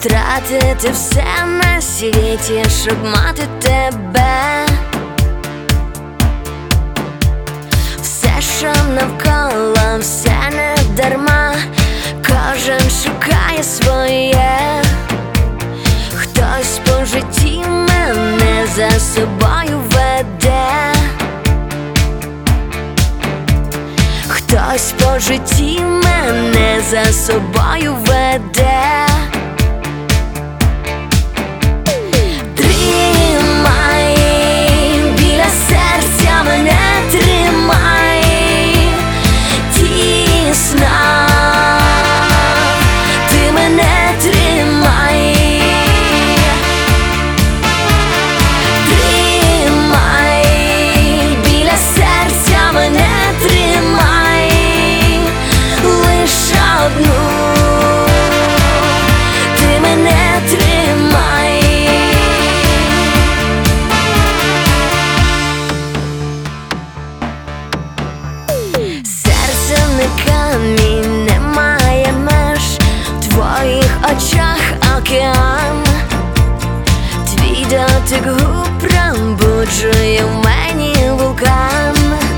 втратити все на світі, щоб мати тебе. Все, що навколо, все не дарма, кожен шукає своє. Хтось по житті мене за собою веде, хтось по житті мене за собою веде. Тримай, біля серця мене тримай, тісно ти мене тримай. Тримай, біля серця мене тримай, лише одну ти мене тримай. Серце не камінь, немає меж, в твоїх очах океан. Твій дотик губ пробуджує в мені вулкан.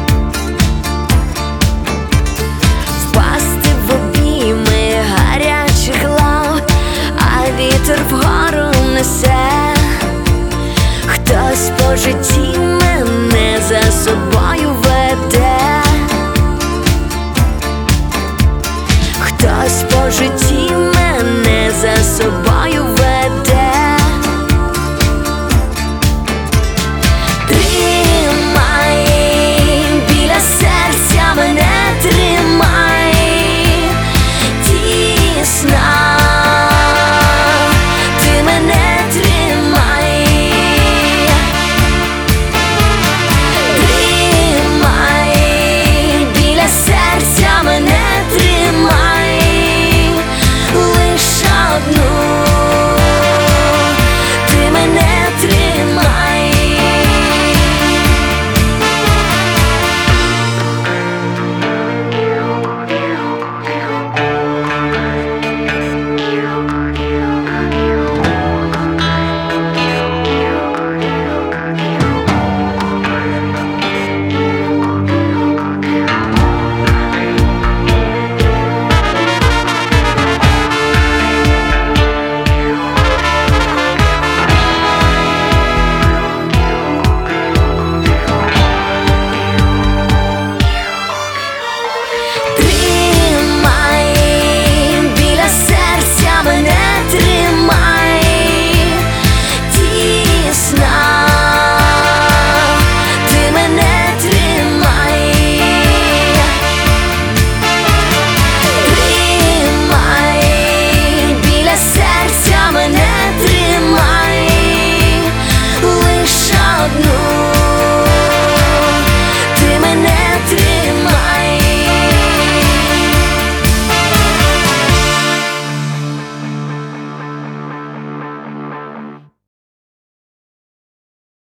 Впасти в обійми гарячих лав, а вітер вгору несе. Хтось по житті мене за собою веде, хтось по житті мене за собою